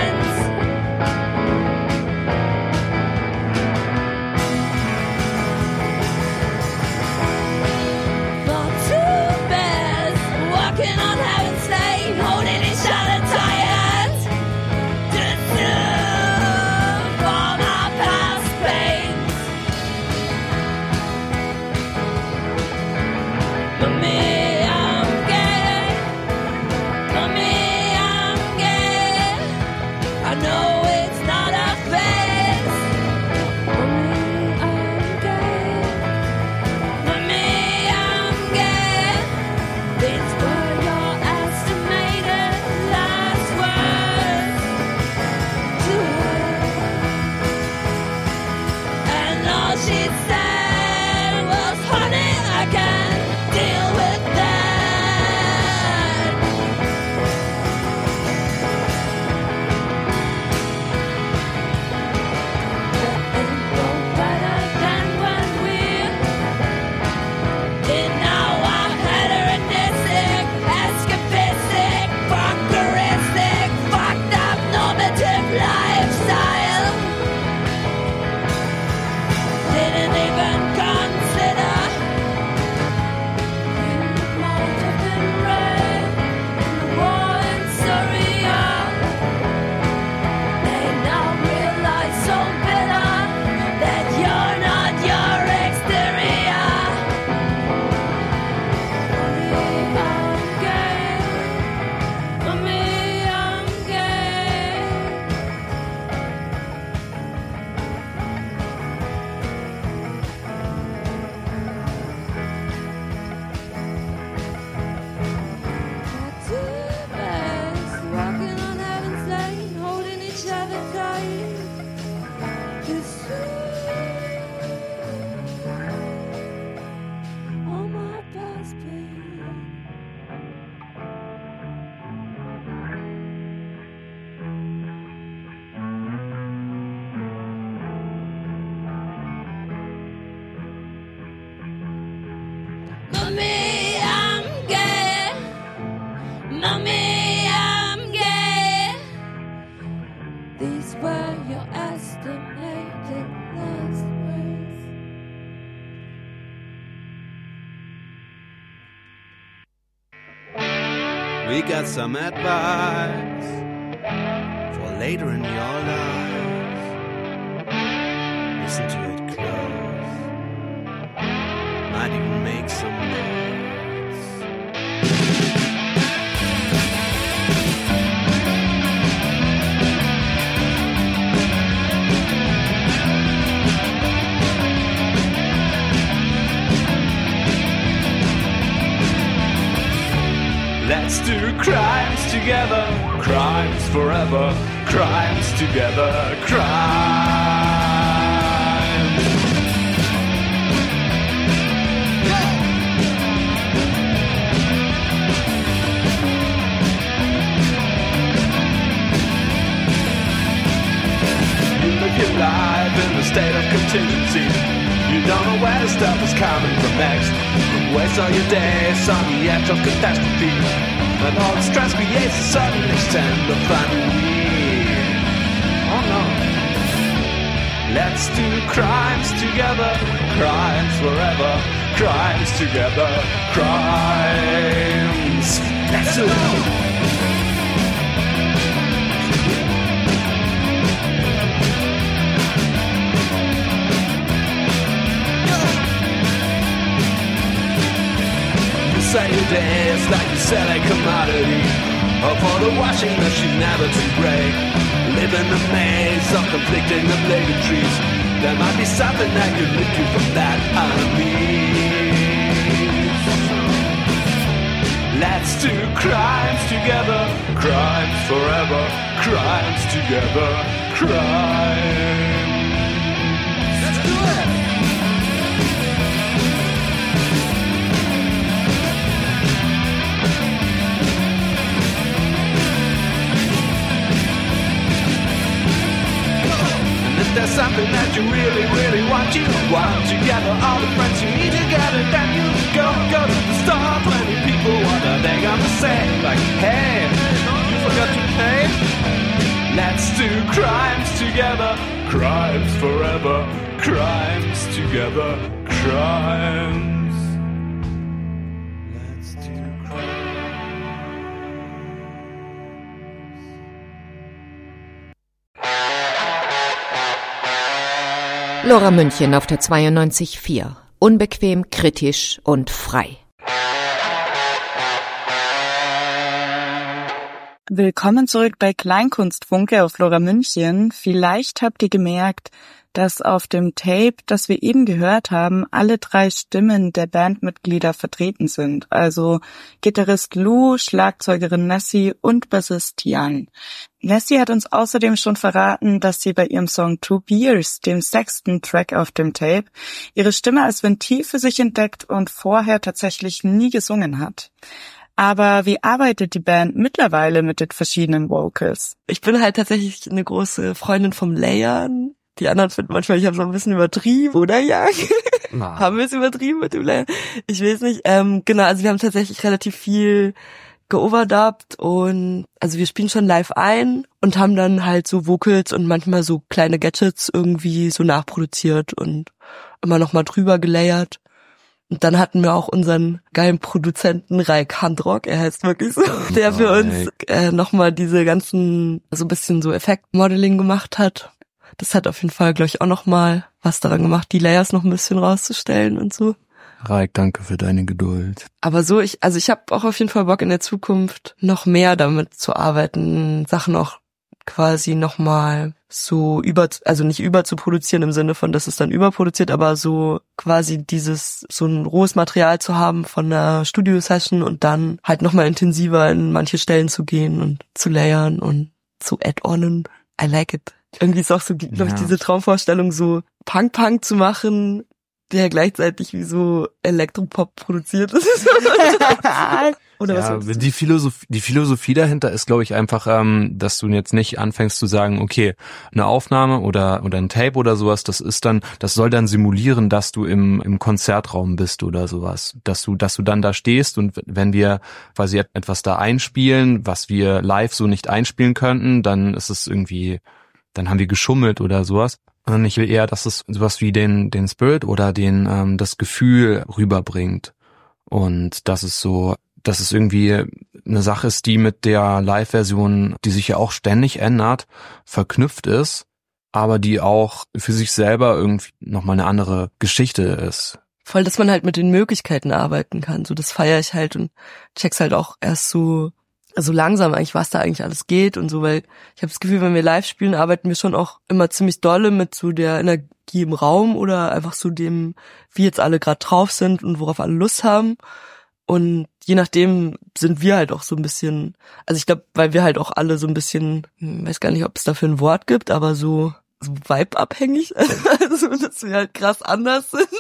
tell me I'm gay. These were your estimated last words. We got some advice for later in your lives. Listen to it close. Might even make some noise. Let's do crimes together, crimes forever, crimes together, crimes. You live your life in a state of contingency. You don't know where the stuff is coming from next. Waste all your days on the edge of catastrophe, and all the stress creates a sudden extent of ennui. Oh no. Let's do crimes together, crimes forever, crimes together, crimes. Let's do it. Say your days like you sell a commodity, or for the washing machine never to break. Live in a maze of conflicting obligatories. There might be something that could lift you from that unease. Let's do crimes together, crimes forever, crimes together, crimes. Let's do it! There's something that you really, really want. You want to gather all the friends you need together. Then you go to the store. 20 people, what are they gonna say? Like, hey, you forgot to pay? Let's do crimes together, crimes forever, crimes together, crimes. Let's do Lora München auf der 92.4. Unbequem, kritisch und frei. Willkommen zurück bei Kleinkunstfunke auf Lora München. Vielleicht habt ihr gemerkt, dass auf dem Tape, das wir eben gehört haben, alle 3 Stimmen der Bandmitglieder vertreten sind. Also Gitarrist Lou, Schlagzeugerin Nessie und Bassist Jan. Nessie hat uns außerdem schon verraten, dass sie bei ihrem Song Two Beers, dem 6. Track auf dem Tape, ihre Stimme als Ventil für sich entdeckt und vorher tatsächlich nie gesungen hat. Aber wie arbeitet die Band mittlerweile mit den verschiedenen Vocals? Ich bin halt tatsächlich eine große Freundin vom Layern. Die anderen finden manchmal, ich habe so ein bisschen übertrieben, oder ja? Haben wir es übertrieben mit dem Layern? Ich weiß nicht. Genau, also wir haben tatsächlich relativ viel geoverdubbt und also wir spielen schon live ein und haben dann halt so Vocals und manchmal so kleine Gadgets irgendwie so nachproduziert und immer noch mal drüber gelayert. Und dann hatten wir auch unseren geilen Produzenten Raik Handrock, er heißt wirklich so, der für uns nochmal diese ganzen, so ein bisschen so Effektmodeling gemacht hat. Das hat auf jeden Fall, glaube ich, auch nochmal was daran gemacht, die Layers noch ein bisschen rauszustellen und so. Raik, danke für deine Geduld. Aber so, ich habe auch auf jeden Fall Bock in der Zukunft noch mehr damit zu arbeiten, Sachen auch quasi nochmal so also nicht überzuproduzieren im Sinne von, dass es dann überproduziert, aber so quasi so ein rohes Material zu haben von einer Studio-Session und dann halt nochmal intensiver in manche Stellen zu gehen und zu layern und zu add-onnen. I like it. Irgendwie ist auch so, glaube ich, diese Traumvorstellung, so Punk zu machen, der gleichzeitig wie so Elektropop produziert ist. Oder ja, was die Philosophie dahinter ist, glaube ich, einfach, dass du jetzt nicht anfängst zu sagen, okay, eine Aufnahme oder ein Tape oder sowas, das soll dann simulieren, dass du im Konzertraum bist oder sowas, dass du dann da stehst und wenn wir quasi etwas da einspielen, was wir live so nicht einspielen könnten, dann ist es irgendwie, dann haben wir geschummelt oder sowas. Und ich will eher, dass es sowas wie den Spirit oder das Gefühl rüberbringt. Und dass es irgendwie eine Sache ist, die mit der Live-Version, die sich ja auch ständig ändert, verknüpft ist, aber die auch für sich selber irgendwie nochmal eine andere Geschichte ist. Voll, dass man halt mit den Möglichkeiten arbeiten kann. So, das feiere ich halt und check's halt auch erst so langsam eigentlich, was da eigentlich alles geht und so, weil ich habe das Gefühl, wenn wir live spielen, arbeiten wir schon auch immer ziemlich dolle mit so der Energie im Raum oder einfach so dem, wie jetzt alle gerade drauf sind und worauf alle Lust haben. Und je nachdem sind wir halt auch so ein bisschen, also ich glaube, weil wir halt auch alle so ein bisschen, weiß gar nicht, ob es dafür ein Wort gibt, aber so vibe-abhängig, also dass wir halt krass anders sind,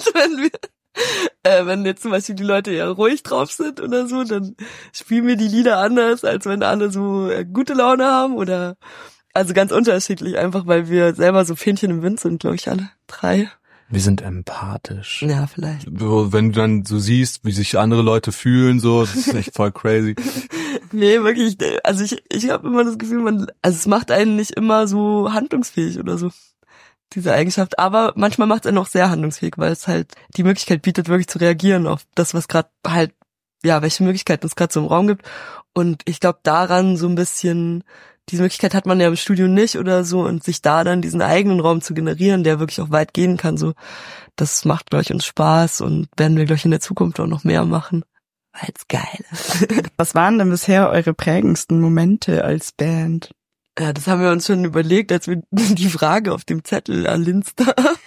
wenn jetzt zum Beispiel die Leute ja ruhig drauf sind oder so, dann spielen wir die Lieder anders, als wenn alle so gute Laune haben oder, also ganz unterschiedlich, einfach weil wir selber so Fähnchen im Wind sind, glaube ich, alle 3. Wir sind empathisch. Ja, vielleicht. Wenn du dann so siehst, wie sich andere Leute fühlen, so, das ist echt voll crazy. Nee, wirklich, also ich habe immer das Gefühl, es macht einen nicht immer so handlungsfähig oder so, diese Eigenschaft, aber manchmal macht es einen auch sehr handlungsfähig, weil es halt die Möglichkeit bietet, wirklich zu reagieren auf das, was gerade halt, ja, welche Möglichkeiten es gerade so im Raum gibt. Und ich glaube, daran so ein bisschen, diese Möglichkeit hat man ja im Studio nicht oder so, und sich da dann diesen eigenen Raum zu generieren, der wirklich auch weit gehen kann, so, das macht, glaube ich, uns Spaß und werden wir, glaube ich, in der Zukunft auch noch mehr machen, weil es geil ist. Was waren denn bisher eure prägendsten Momente als Band? Ja, das haben wir uns schon überlegt, als wir die Frage auf dem Zettel erlinst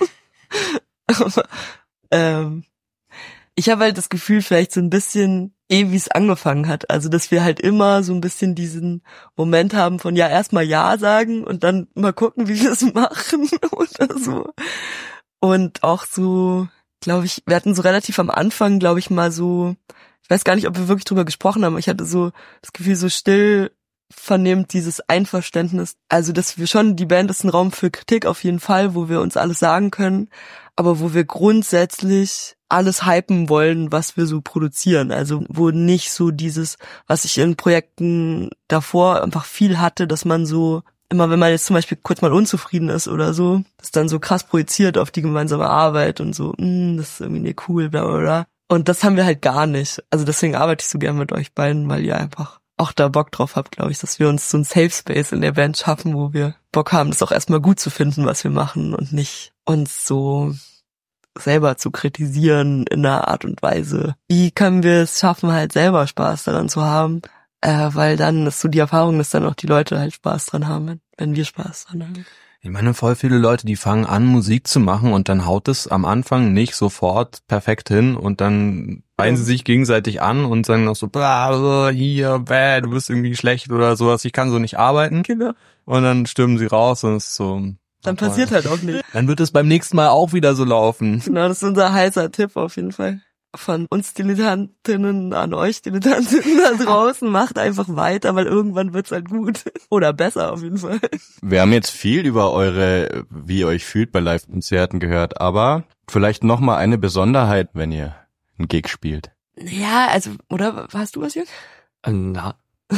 haben. Ich habe halt das Gefühl, vielleicht so ein bisschen, wie es angefangen hat. Also, dass wir halt immer so ein bisschen diesen Moment haben von, ja, erstmal Ja sagen und dann mal gucken, wie wir es machen oder so. Und auch so, glaube ich, wir hatten so relativ am Anfang, glaube ich, mal so, ich weiß gar nicht, ob wir wirklich drüber gesprochen haben, aber ich hatte so das Gefühl, so still vernimmt dieses Einverständnis. Also, dass wir schon, die Band ist ein Raum für Kritik auf jeden Fall, wo wir uns alles sagen können, aber wo wir grundsätzlich alles hypen wollen, was wir so produzieren. Also, wo nicht so dieses, was ich in Projekten davor einfach viel hatte, dass man so, immer wenn man jetzt zum Beispiel kurz mal unzufrieden ist oder so, das dann so krass projiziert auf die gemeinsame Arbeit und so, das ist irgendwie nicht cool, bla bla bla. Und das haben wir halt gar nicht. Also deswegen arbeite ich so gern mit euch beiden, weil ihr einfach auch da Bock drauf habt, glaube ich, dass wir uns so ein Safe Space in der Band schaffen, wo wir Bock haben, das auch erstmal gut zu finden, was wir machen und nicht uns so selber zu kritisieren in einer Art und Weise. Wie können wir es schaffen, halt selber Spaß daran zu haben? Weil dann ist so die Erfahrung, dass dann auch die Leute halt Spaß dran haben, wenn wir Spaß dran haben. Ich meine, voll viele Leute, die fangen an, Musik zu machen und dann haut es am Anfang nicht sofort perfekt hin und dann beiden sie sich gegenseitig an und sagen noch so, hier, du bist irgendwie schlecht oder sowas, ich kann so nicht arbeiten. Genau. Und dann stürmen sie raus und es ist so... Dann passiert halt auch nicht. Dann wird es beim nächsten Mal auch wieder so laufen. Genau, das ist unser heißer Tipp auf jeden Fall. Von uns Dilettantinnen an euch Dilettantinnen da draußen, macht einfach weiter, weil irgendwann wird's halt gut. Oder besser auf jeden Fall. Wir haben jetzt viel über wie ihr euch fühlt bei Live-Konzerten gehört, aber vielleicht nochmal eine Besonderheit, wenn ihr einen Gig spielt. Ja, also, oder hast du was, Jürgen? Na.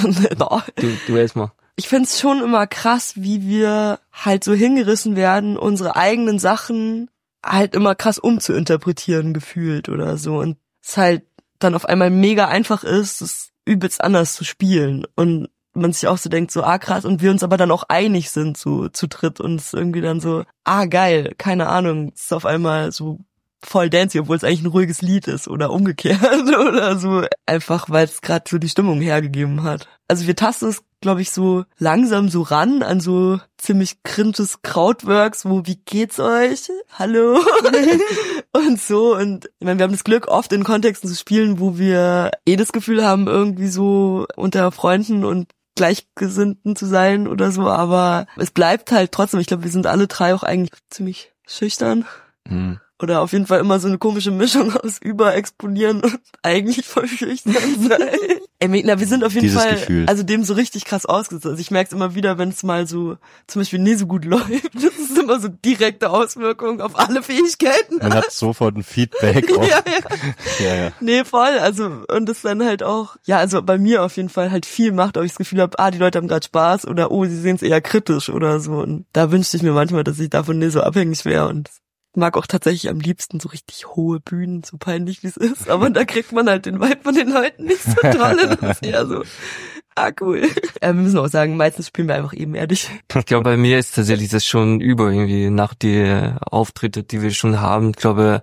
Du erstmal. Ich find's schon immer krass, wie wir halt so hingerissen werden, unsere eigenen Sachen halt immer krass umzuinterpretieren gefühlt oder so. Und es halt dann auf einmal mega einfach ist, es übelst anders zu spielen. Und man sich auch so denkt, so, krass, und wir uns aber dann auch einig sind, so zu dritt. Und es ist irgendwie dann so, geil, keine Ahnung, es ist auf einmal so voll dancey, obwohl es eigentlich ein ruhiges Lied ist oder umgekehrt oder so. Einfach, weil es gerade so die Stimmung hergegeben hat. Also wir tasten es, glaube ich, so langsam so ran an so ziemlich cringes Krautworks, wo, wie geht's euch? Hallo? Und so. Und ich meine, wir haben das Glück, oft in Kontexten zu spielen, wo wir das Gefühl haben, irgendwie so unter Freunden und Gleichgesinnten zu sein oder so. Aber es bleibt halt trotzdem, ich glaube, wir sind alle 3 auch eigentlich ziemlich schüchtern. Oder auf jeden Fall immer so eine komische Mischung aus Überexponieren und eigentlich voll schüchtern sein. Ey, wir sind auf jeden Dieses Fall, Gefühl. Also dem so richtig krass ausgesetzt. Also ich merke es immer wieder, wenn es mal so zum Beispiel nie so gut läuft. Das ist immer so direkte Auswirkungen auf alle Fähigkeiten. Man hat sofort ein Feedback. Ja. Nee, voll. Also, und das dann halt auch, ja, also bei mir auf jeden Fall halt viel macht, ob ich das Gefühl habe, die Leute haben gerade Spaß oder sie sehen es eher kritisch oder so. Und da wünschte ich mir manchmal, dass ich davon nicht so abhängig wäre und mag auch tatsächlich am liebsten so richtig hohe Bühnen, so peinlich wie es ist. Aber da kriegt man halt den Vibe von den Leuten nicht so toll. Das ist eher so, cool. Wir müssen auch sagen, meistens spielen wir einfach ebenerdig. Ich glaube, bei mir ist tatsächlich das schon über irgendwie nach die Auftritte, die wir schon haben. Ich glaube,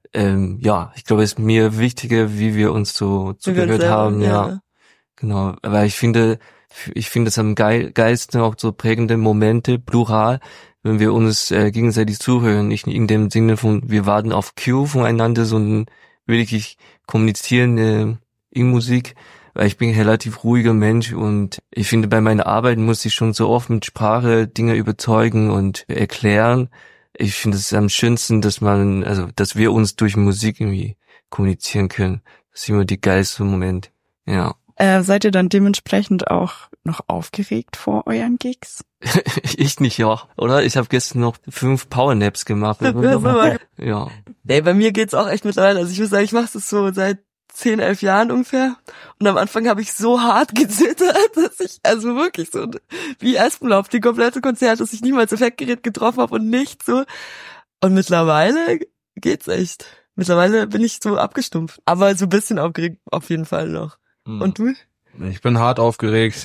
es ist mir wichtiger, wie wir uns so zugehört haben. Ja, genau. Aber ich finde es am geilsten auch so prägende Momente, plural, wenn wir uns gegenseitig zuhören, nicht in dem Sinne von, wir warten auf Cue voneinander, sondern wirklich kommunizieren in Musik, weil ich bin ein relativ ruhiger Mensch und ich finde, bei meiner Arbeit muss ich schon so oft mit Sprache Dinge überzeugen und erklären. Ich finde es am schönsten, dass wir uns durch Musik irgendwie kommunizieren können. Das ist immer die geilste Moment, ja. Seid ihr dann dementsprechend auch noch aufgeregt vor euren Gigs? Ich nicht, ja, oder? Ich habe gestern noch 5 Powernaps gemacht. Ja. Nee, bei mir geht's auch echt mittlerweile. Also ich muss sagen, ich mache das so seit 10, 11 Jahren ungefähr. Und am Anfang habe ich so hart gezittert, dass ich, also wirklich so wie Espenlauf, die komplette Konzert, dass ich niemals Effektgerät getroffen habe und nicht so. Und mittlerweile geht's echt. Mittlerweile bin ich so abgestumpft. Aber so ein bisschen aufgeregt auf jeden Fall noch. Und du? Ich bin hart aufgeregt,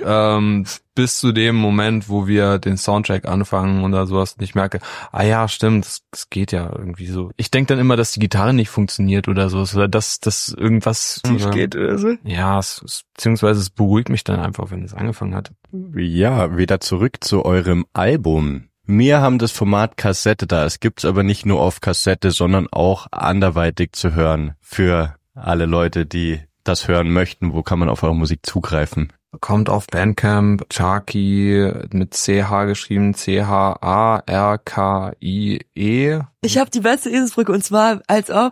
bis zu dem Moment, wo wir den Soundtrack anfangen oder sowas und ich merke, ja, stimmt, das geht ja irgendwie so. Ich denke dann immer, dass die Gitarre nicht funktioniert oder so, oder dass irgendwas schief geht oder so. Ja, beziehungsweise es beruhigt mich dann einfach, wenn es angefangen hat. Ja, wieder zurück zu eurem Album. Wir haben das Format Kassette da. Es gibt's aber nicht nur auf Kassette, sondern auch anderweitig zu hören für alle Leute, die das hören möchten. Wo kann man auf eure Musik zugreifen? Kommt auf Bandcamp, Charky mit CH geschrieben, CHARKIE. Ich habe die beste Eselsbrücke und zwar als ob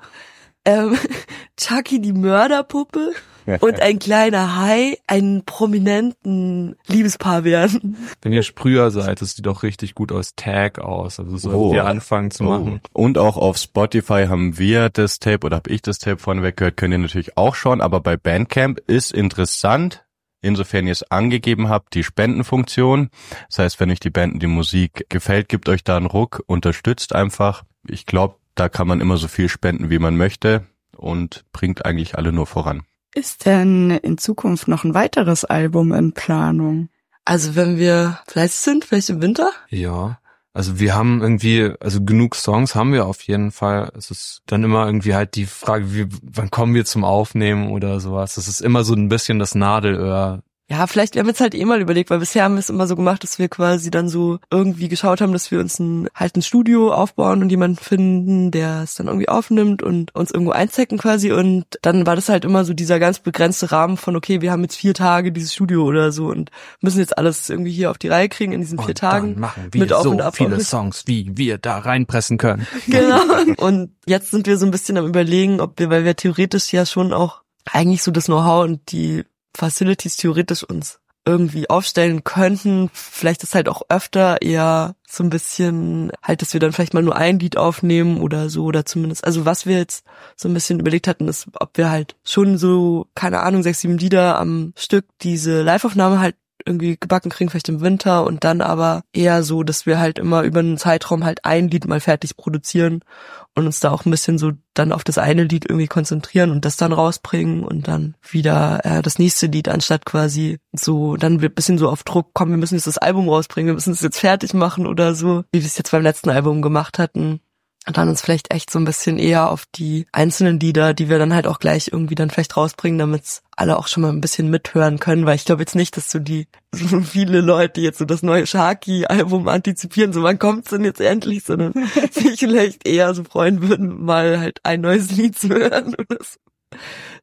Chucky die Mörderpuppe und ein kleiner Hai einen prominenten Liebespaar werden. Wenn ihr Sprüher seid, das sieht doch richtig gut aus Tag aus. Also solltet ihr anfangen zu machen. Und auch auf Spotify haben wir das Tape oder habe ich das Tape vorneweg gehört, könnt ihr natürlich auch schauen. Aber bei Bandcamp ist interessant, insofern ihr es angegeben habt, die Spendenfunktion. Das heißt, wenn euch die Band, die Musik gefällt, gebt euch da einen Ruck, unterstützt einfach. Ich glaube, da kann man immer so viel spenden, wie man möchte und bringt eigentlich alle nur voran. Ist denn in Zukunft noch ein weiteres Album in Planung? Also wenn wir fleißig sind, vielleicht im Winter? Ja, also wir haben irgendwie, also genug Songs haben wir auf jeden Fall. Es ist dann immer irgendwie halt die Frage, wann kommen wir zum Aufnehmen oder sowas. Das ist immer so ein bisschen das Nadelöhr. Ja, vielleicht, wir haben jetzt halt mal überlegt, weil bisher haben wir es immer so gemacht, dass wir quasi dann so irgendwie geschaut haben, dass wir uns ein Studio aufbauen und jemanden finden, der es dann irgendwie aufnimmt und uns irgendwo einzecken quasi und dann war das halt immer so dieser ganz begrenzte Rahmen von, okay, wir haben jetzt 4 Tage dieses Studio oder so und müssen jetzt alles irgendwie hier auf die Reihe kriegen in diesen 4 Tagen. Dann machen wir mit so viele Songs, wie wir da reinpressen können. Genau. Und jetzt sind wir so ein bisschen am Überlegen, weil wir theoretisch ja schon auch eigentlich so das Know-how und die Facilities theoretisch uns irgendwie aufstellen könnten. Vielleicht ist halt auch öfter eher so ein bisschen halt, dass wir dann vielleicht mal nur ein Lied aufnehmen oder so oder zumindest, also was wir jetzt so ein bisschen überlegt hatten, ist, ob wir halt schon so, keine Ahnung, 6, 7 Lieder am Stück diese Live-Aufnahme halt irgendwie gebacken kriegen, vielleicht im Winter und dann aber eher so, dass wir halt immer über einen Zeitraum halt ein Lied mal fertig produzieren und uns da auch ein bisschen so dann auf das eine Lied irgendwie konzentrieren und das dann rausbringen und dann wieder das nächste Lied, anstatt quasi so, dann wird ein bisschen so auf Druck, komm, wir müssen jetzt das Album rausbringen, wir müssen es jetzt fertig machen oder so, wie wir es jetzt beim letzten Album gemacht hatten. Und dann uns vielleicht echt so ein bisschen eher auf die einzelnen Lieder, die wir dann halt auch gleich irgendwie dann vielleicht rausbringen, damit's alle auch schon mal ein bisschen mithören können, weil ich glaube jetzt nicht, dass so viele Leute jetzt so das neue Sharky-Album antizipieren, so wann kommt's denn jetzt endlich, sondern sich vielleicht eher so freuen würden, mal halt ein neues Lied zu hören oder so.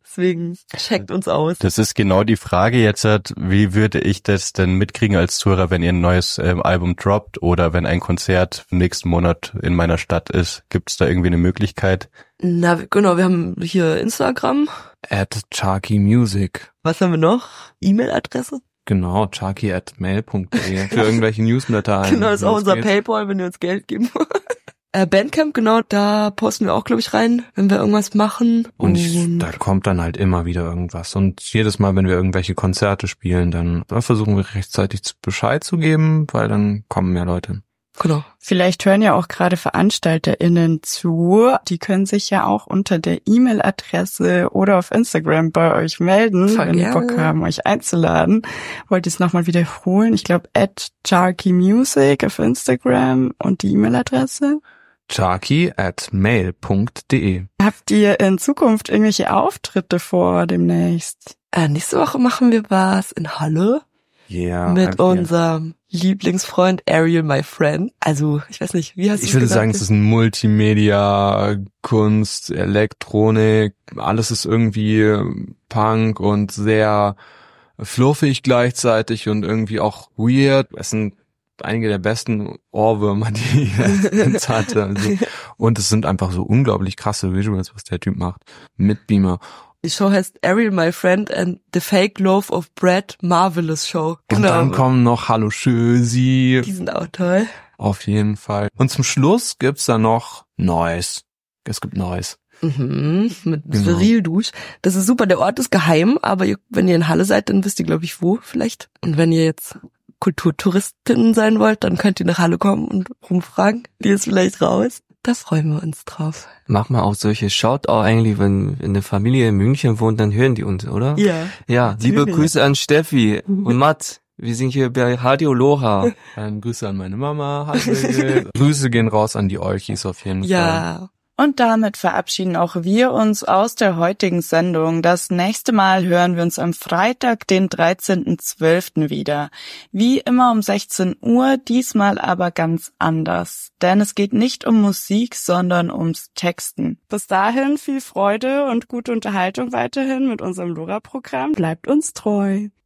Deswegen checkt uns aus. Das ist genau die Frage jetzt, wie würde ich das denn mitkriegen als Zuhörer, wenn ihr ein neues Album droppt oder wenn ein Konzert im nächsten Monat in meiner Stadt ist? Gibt es da irgendwie eine Möglichkeit? Na, genau, wir haben hier Instagram. @charkymusic. Was haben wir noch? E-Mail-Adresse? Genau, charky@mail.de für irgendwelche Newsletter. Genau, das ist auch unser PayPal, wenn ihr uns Geld geben wollt. Bandcamp, genau, da posten wir auch, glaube ich, rein, wenn wir irgendwas machen. Und da kommt dann halt immer wieder irgendwas. Und jedes Mal, wenn wir irgendwelche Konzerte spielen, dann versuchen wir rechtzeitig Bescheid zu geben, weil dann kommen mehr Leute. Genau. Vielleicht hören ja auch gerade VeranstalterInnen zu. Die können sich ja auch unter der E-Mail-Adresse oder auf Instagram bei euch melden, wenn die Bock haben, euch einzuladen. Wollt ihr es nochmal wiederholen? Ich glaube, @charkymusic auf Instagram und die E-Mail-Adresse? charky@mail.de. Habt ihr in Zukunft irgendwelche Auftritte vor demnächst? Nächste Woche machen wir was in Halle. Yeah, mit unserem Lieblingsfreund Ariel, my friend. Also, ich weiß nicht, wie hast du es gesagt? Ich würde sagen, es ist ein Multimedia, Kunst, Elektronik, alles ist irgendwie Punk und sehr fluffig gleichzeitig und irgendwie auch weird. Es sind einige der besten Ohrwürmer, die ich jetzt hatte. Also, und es sind einfach so unglaublich krasse Visuals, was der Typ macht. Mit Beamer. Die Show heißt Ariel, my friend and the fake loaf of bread, marvelous show. Genau. Und dann kommen noch Hallo Schösi. Die sind auch toll. Auf jeden Fall. Und zum Schluss gibt's da noch Noise. Es gibt Noise. Mit Sterildusch. Das ist super. Der Ort ist geheim, aber wenn ihr in Halle seid, dann wisst ihr, glaube ich, wo vielleicht. Und wenn ihr jetzt Kulturtouristinnen sein wollt, dann könnt ihr nach Halle kommen und rumfragen. Die ist vielleicht raus. Da freuen wir uns drauf. Mach mal auch solche Shoutout eigentlich, wenn eine Familie in München wohnt, dann hören die uns, oder? Ja. Ja, liebe Grüße an Steffi und Matt. Wir sind hier bei Radio Lora. Dann Grüße an meine Mama. Grüße gehen raus an die Olchis auf jeden Fall. Ja. Und damit verabschieden auch wir uns aus der heutigen Sendung. Das nächste Mal hören wir uns am Freitag, den 13.12. wieder. Wie immer um 16 Uhr, diesmal aber ganz anders. Denn es geht nicht um Musik, sondern ums Texten. Bis dahin viel Freude und gute Unterhaltung weiterhin mit unserem Lora-Programm. Bleibt uns treu.